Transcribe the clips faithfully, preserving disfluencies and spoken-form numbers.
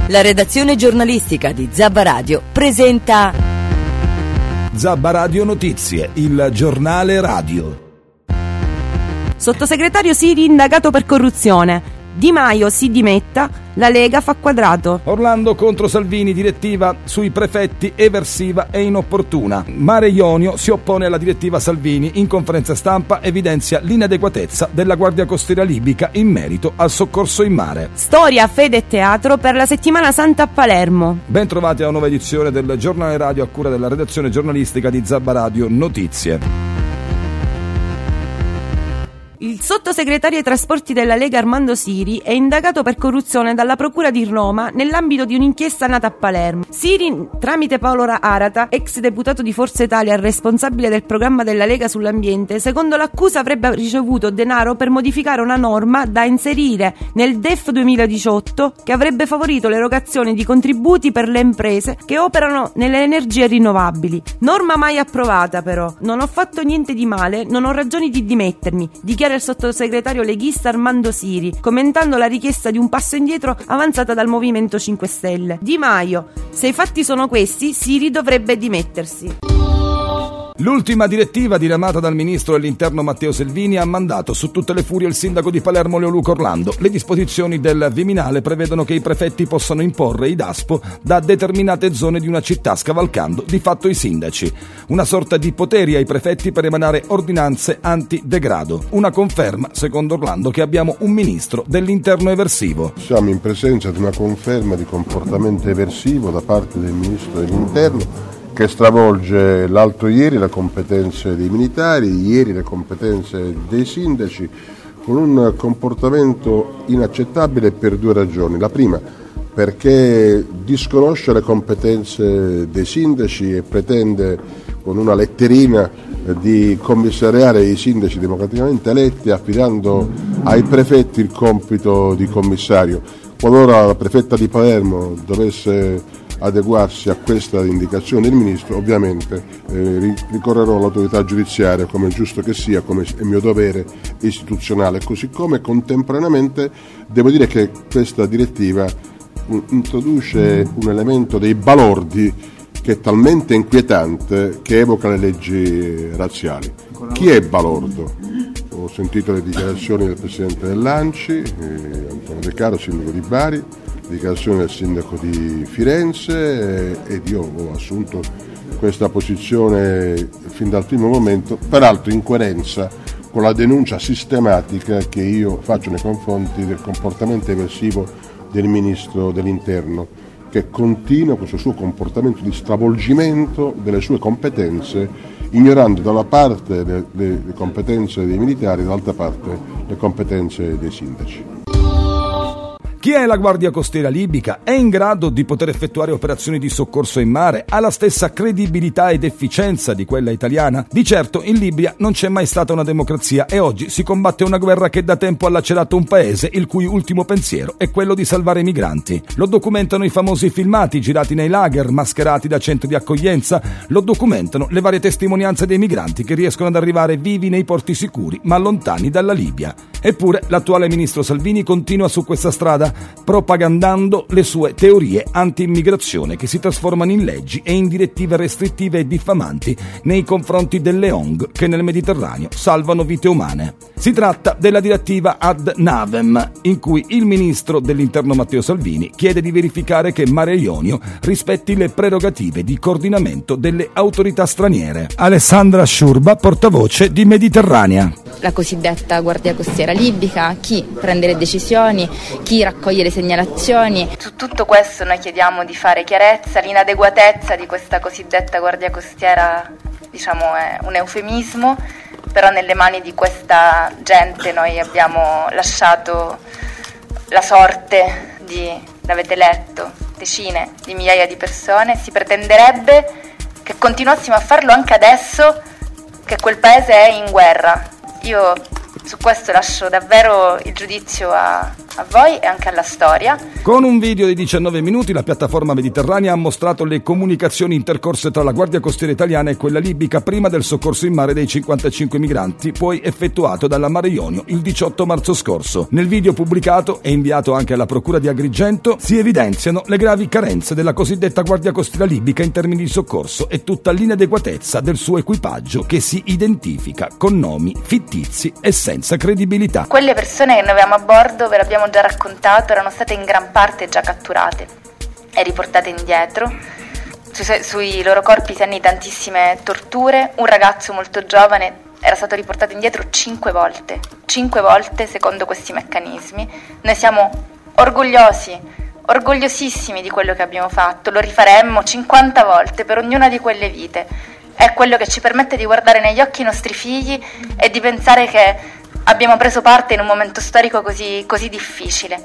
La redazione giornalistica di Zabba Radio presenta Zabba Radio Notizie, il giornale radio. Sottosegretario Siri indagato per corruzione. Di Maio si dimetta, la Lega fa quadrato. Orlando contro Salvini, direttiva sui prefetti eversiva e inopportuna. Mare Ionio si oppone alla direttiva Salvini, in conferenza stampa evidenzia l'inadeguatezza della Guardia Costiera libica in merito al soccorso in mare. Storia, fede e teatro per la Settimana Santa a Palermo. Ben trovati a una nuova edizione del giornale radio a cura della redazione giornalistica di Zabba Radio Notizie. Il sottosegretario ai trasporti della Lega Armando Siri è indagato per corruzione dalla Procura di Roma nell'ambito di un'inchiesta nata a Palermo. Siri, tramite Paolo Arata, ex deputato di Forza Italia responsabile del programma della Lega sull'ambiente, secondo l'accusa avrebbe ricevuto denaro per modificare una norma da inserire nel D E F duemiladiciotto che avrebbe favorito l'erogazione di contributi per le imprese che operano nelle energie rinnovabili. Norma mai approvata però. Non ho fatto niente di male, non ho ragioni di dimettermi, dichiara il sottosegretario leghista Armando Siri, commentando la richiesta di un passo indietro avanzata dal Movimento cinque Stelle. Di Maio: se i fatti sono questi, Siri dovrebbe dimettersi. L'ultima direttiva diramata dal ministro dell'Interno Matteo Salvini ha mandato su tutte le furie il sindaco di Palermo Leoluca Orlando. Le disposizioni del Viminale prevedono che i prefetti possano imporre i DASPO da determinate zone di una città, scavalcando di fatto i sindaci. Una sorta di poteri ai prefetti per emanare ordinanze antidegrado. Una conferma, secondo Orlando, che abbiamo un ministro dell'Interno eversivo. Siamo in presenza di una conferma di comportamento eversivo da parte del ministro dell'Interno, che stravolge l'altro ieri le competenze dei militari, ieri le competenze dei sindaci, con un comportamento inaccettabile per due ragioni. La prima, perché disconosce le competenze dei sindaci e pretende con una letterina di commissariare i sindaci democraticamente eletti, affidando ai prefetti il compito di commissario. Qualora la prefetta di Palermo dovesse adeguarsi a questa indicazione del ministro, ovviamente eh, ricorrerò all'autorità giudiziaria, come è giusto che sia, come è mio dovere istituzionale, così come contemporaneamente devo dire che questa direttiva introduce un elemento dei balordi che è talmente inquietante che evoca le leggi razziali. Chi è balordo? Ho sentito le dichiarazioni del presidente dell'ANCI, eh, Antonio De Caro, sindaco di Bari, dichiarazione del sindaco di Firenze, ed io ho assunto questa posizione fin dal primo momento, peraltro in coerenza con la denuncia sistematica che io faccio nei confronti del comportamento eversivo del ministro dell'Interno, che continua questo suo comportamento di stravolgimento delle sue competenze, ignorando da una parte le, le, le competenze dei militari e dall'altra parte le competenze dei sindaci. Chi è la Guardia Costiera libica? È in grado di poter effettuare operazioni di soccorso in mare? Ha la stessa credibilità ed efficienza di quella italiana? Di certo in Libia non c'è mai stata una democrazia e oggi si combatte una guerra che da tempo ha lacerato un paese il cui ultimo pensiero è quello di salvare i migranti. Lo documentano i famosi filmati girati nei lager mascherati da centri di accoglienza, lo documentano le varie testimonianze dei migranti che riescono ad arrivare vivi nei porti sicuri ma lontani dalla Libia. Eppure l'attuale ministro Salvini continua su questa strada, propagandando le sue teorie anti-immigrazione che si trasformano in leggi e in direttive restrittive e diffamanti nei confronti delle O N G che nel Mediterraneo salvano vite umane. Si tratta della direttiva ad navem, in cui il ministro dell'Interno Matteo Salvini chiede di verificare che Mare Ionio rispetti le prerogative di coordinamento delle autorità straniere. Alessandra Sciurba, portavoce di Mediterranea. La cosiddetta Guardia Costiera libica, chi prende le decisioni, chi raccoglie le segnalazioni. Su tutto questo noi chiediamo di fare chiarezza. L'inadeguatezza di questa cosiddetta Guardia Costiera, diciamo, è un eufemismo, però nelle mani di questa gente noi abbiamo lasciato la sorte di, l'avete letto, decine di migliaia di persone. Si pretenderebbe che continuassimo a farlo anche adesso che quel paese è in guerra. Io su questo lascio davvero il giudizio a, a voi e anche alla storia. Con un video di diciannove minuti la piattaforma mediterranea ha mostrato le comunicazioni intercorse tra la Guardia Costiera italiana e quella libica prima del soccorso in mare dei cinquantacinque migranti, poi effettuato dalla Mare Jonio il diciotto marzo scorso. Nel video pubblicato e inviato anche alla Procura di Agrigento si evidenziano le gravi carenze della cosiddetta Guardia Costiera libica in termini di soccorso e tutta l'inadeguatezza del suo equipaggio, che si identifica con nomi fittizi e senza credibilità. Quelle persone che noi avevamo a bordo, ve l'abbiamo già raccontato, erano state in gran parte già catturate e riportate indietro. Sui, sui loro corpi segni tantissime torture. Un ragazzo molto giovane era stato riportato indietro cinque volte, cinque volte secondo questi meccanismi. Noi siamo orgogliosi, orgogliosissimi di quello che abbiamo fatto, lo rifaremmo cinquanta volte per ognuna di quelle vite. È quello che ci permette di guardare negli occhi i nostri figli e di pensare che abbiamo preso parte in un momento storico così, così difficile.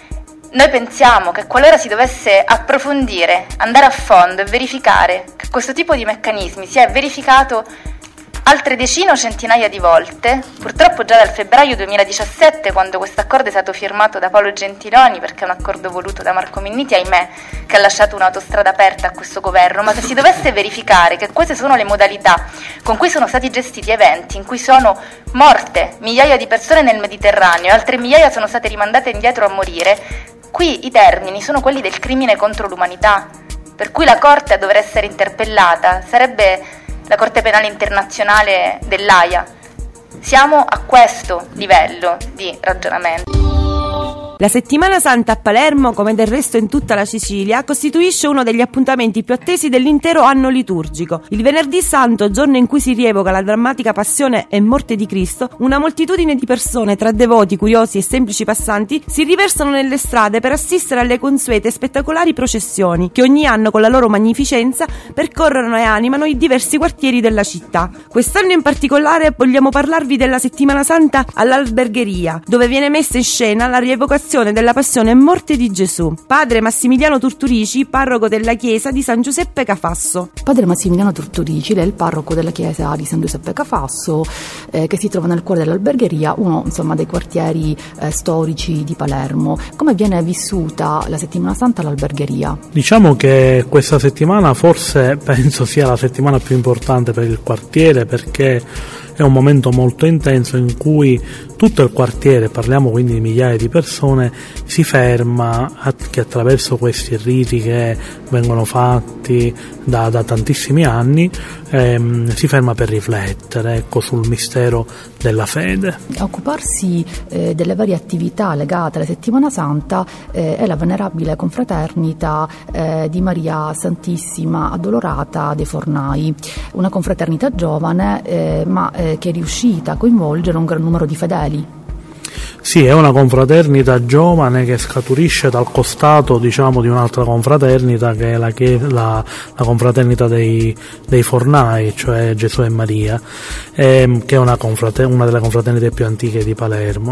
Noi pensiamo che qualora si dovesse approfondire, andare a fondo e verificare che questo tipo di meccanismi si è verificato altre decine o centinaia di volte, purtroppo già dal febbraio duemiladiciassette, quando questo accordo è stato firmato da Paolo Gentiloni, perché è un accordo voluto da Marco Minniti, ahimè, che ha lasciato un'autostrada aperta a questo governo, ma se si dovesse verificare che queste sono le modalità con cui sono stati gestiti eventi in cui sono morte migliaia di persone nel Mediterraneo e altre migliaia sono state rimandate indietro a morire, qui i termini sono quelli del crimine contro l'umanità, per cui la Corte a dover essere interpellata sarebbe la Corte Penale Internazionale dell'Aia. Siamo a questo livello di ragionamento. La Settimana Santa a Palermo, come del resto in tutta la Sicilia, costituisce uno degli appuntamenti più attesi dell'intero anno liturgico. Il Venerdì Santo, giorno in cui si rievoca la drammatica passione e morte di Cristo, una moltitudine di persone, tra devoti, curiosi e semplici passanti, si riversano nelle strade per assistere alle consuete e spettacolari processioni che ogni anno con la loro magnificenza percorrono e animano i diversi quartieri della città. Quest'anno in particolare vogliamo parlarvi della Settimana Santa all'Albergheria, dove viene messa in scena la rievocazione della passione e morte di Gesù. Padre Massimiliano Turturici, parroco della chiesa di San Giuseppe Cafasso. Padre Massimiliano Turturici è il parroco della chiesa di San Giuseppe Cafasso, eh, che si trova nel cuore dell'Albergheria, uno insomma dei quartieri eh, storici di Palermo. Come viene vissuta la Settimana Santa all'Albergheria? Diciamo che questa settimana forse penso sia la settimana più importante per il quartiere, perché è un momento molto intenso in cui tutto il quartiere, parliamo quindi di migliaia di persone, si ferma che attraverso questi riti che vengono fatti da, da tantissimi anni, ehm, si ferma per riflettere, ecco, sul mistero della fede. A occuparsi eh, delle varie attività legate alla Settimana Santa eh, è la venerabile confraternita eh, di Maria Santissima Addolorata dei Fornai, una confraternita giovane eh, ma eh, che è riuscita a coinvolgere un gran numero di fedeli. Sì, è una confraternita giovane che scaturisce dal costato, diciamo, di un'altra confraternita che è la, la, la confraternita dei, dei Fornai, cioè Gesù e Maria, ehm, che è una, una delle confraternite più antiche di Palermo.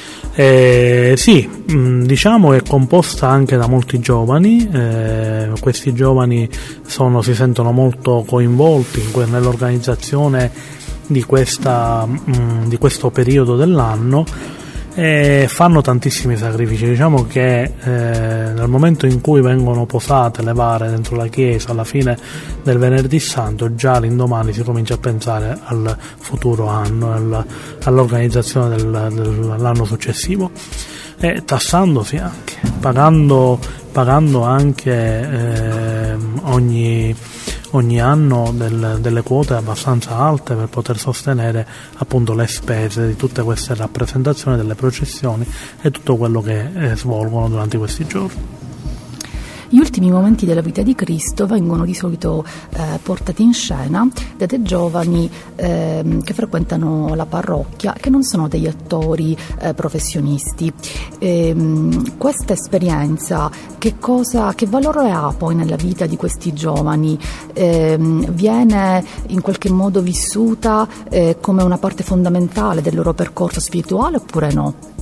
Eh, sì, mh, diciamo è composta anche da molti giovani, eh, questi giovani sono, si sentono molto coinvolti in, nell'organizzazione di, questa, mh, di questo periodo dell'anno e fanno tantissimi sacrifici. Diciamo che eh, nel momento in cui vengono posate le vare dentro la chiesa alla fine del Venerdì Santo, già l'indomani si comincia a pensare al futuro anno, al, all'organizzazione del, dell'anno successivo, e tassandosi anche, pagando, pagando anche eh, ogni ogni anno del, delle quote abbastanza alte per poter sostenere appunto le spese di tutte queste rappresentazioni, delle processioni e tutto quello che eh, svolgono durante questi giorni. Gli ultimi momenti della vita di Cristo vengono di solito eh, portati in scena da dei giovani eh, che frequentano la parrocchia, che non sono degli attori eh, professionisti. E, questa esperienza che cosa, che valore ha poi nella vita di questi giovani? Eh, viene in qualche modo vissuta eh, come una parte fondamentale del loro percorso spirituale oppure no?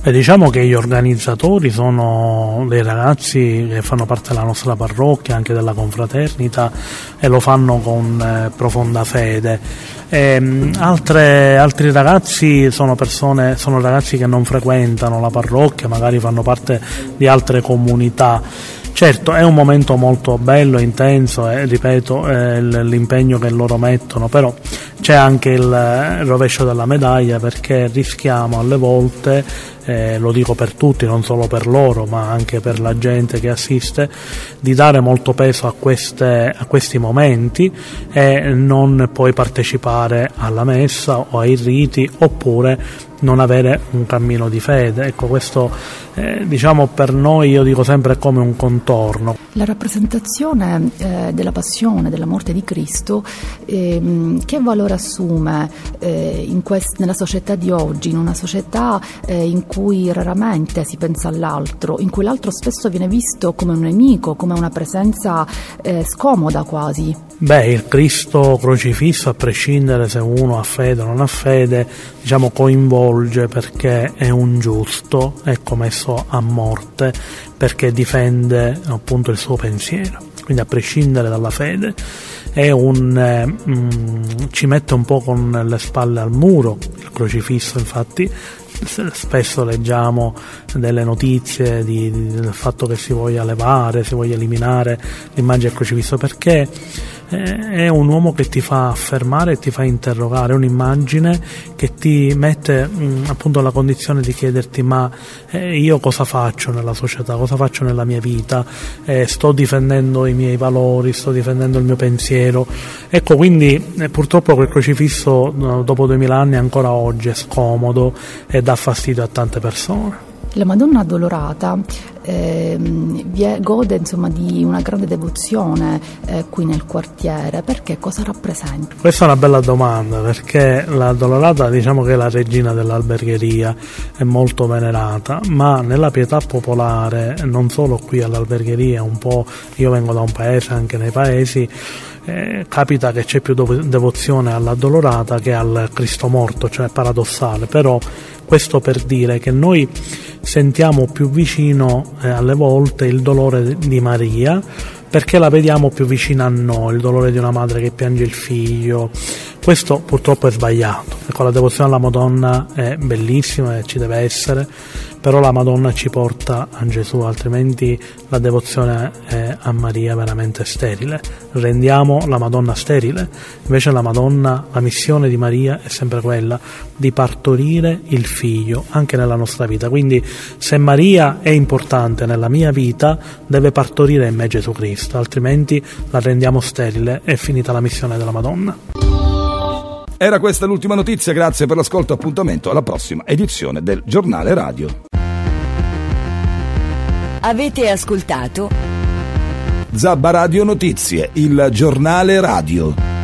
Beh, diciamo che gli organizzatori sono dei ragazzi che fanno parte della nostra parrocchia, anche della confraternita, e lo fanno con eh, profonda fede. E, altre, altri ragazzi sono persone, sono ragazzi che non frequentano la parrocchia, magari fanno parte di altre comunità. Certo, è un momento molto bello, intenso e ripeto eh, l'impegno che loro mettono, però c'è anche il, il rovescio della medaglia, perché rischiamo alle volte, eh, lo dico per tutti, non solo per loro ma anche per la gente che assiste, di dare molto peso a, queste, a questi momenti e non poi partecipare alla messa o ai riti, oppure non avere un cammino di fede. Ecco, questo eh, diciamo per noi, io dico sempre, è come un contorno. La rappresentazione eh, della passione, della morte di Cristo, ehm, che valore assume eh, in quest- nella società di oggi, in una società eh, in cui raramente si pensa all'altro, in cui l'altro spesso viene visto come un nemico, come una presenza eh, scomoda quasi? Beh, il Cristo crocifisso, a prescindere se uno ha fede o non ha fede, diciamo coinvolge, perché è un giusto, ecco, messo a morte perché difende appunto il suo pensiero, quindi a prescindere dalla fede è un eh, mh, ci mette un po' con le spalle al muro il crocifisso. Infatti spesso leggiamo delle notizie di, di, del fatto che si voglia levare, si voglia eliminare l'immagine del crocifisso, perché è un uomo che ti fa affermare e ti fa interrogare, è un'immagine che ti mette mh, appunto alla condizione di chiederti: ma eh, io cosa faccio nella società, cosa faccio nella mia vita, eh, sto difendendo i miei valori, sto difendendo il mio pensiero. Ecco, quindi eh, purtroppo quel crocifisso no, dopo duemila anni ancora oggi è scomodo e dà fastidio a tante persone. La Madonna Addolorata eh, gode insomma di una grande devozione eh, qui nel quartiere, perché cosa rappresenta? Questa è una bella domanda, perché la Addolorata, diciamo che è la regina dell'albergheria, è molto venerata, ma nella pietà popolare, non solo qui all'albergheria, un po', io vengo da un paese, anche nei paesi, Eh, capita che c'è più devozione all'Addolorata che al Cristo morto, cioè paradossale, però questo per dire che noi sentiamo più vicino eh, alle volte il dolore di Maria, perché la vediamo più vicina a noi, il dolore di una madre che piange il figlio. Questo purtroppo è sbagliato. Ecco, la devozione alla Madonna è bellissima e ci deve essere, però la Madonna ci porta a Gesù, altrimenti la devozione è a Maria veramente sterile. Rendiamo la Madonna sterile. Invece la Madonna, la missione di Maria è sempre quella di partorire il figlio anche nella nostra vita. Quindi se Maria è importante nella mia vita, deve partorire in me Gesù Cristo, altrimenti la rendiamo sterile, è finita la missione della Madonna. Era questa l'ultima notizia, grazie per l'ascolto, appuntamento alla prossima edizione del Giornale Radio. Avete ascoltato Zabba Radio Notizie, il Giornale Radio.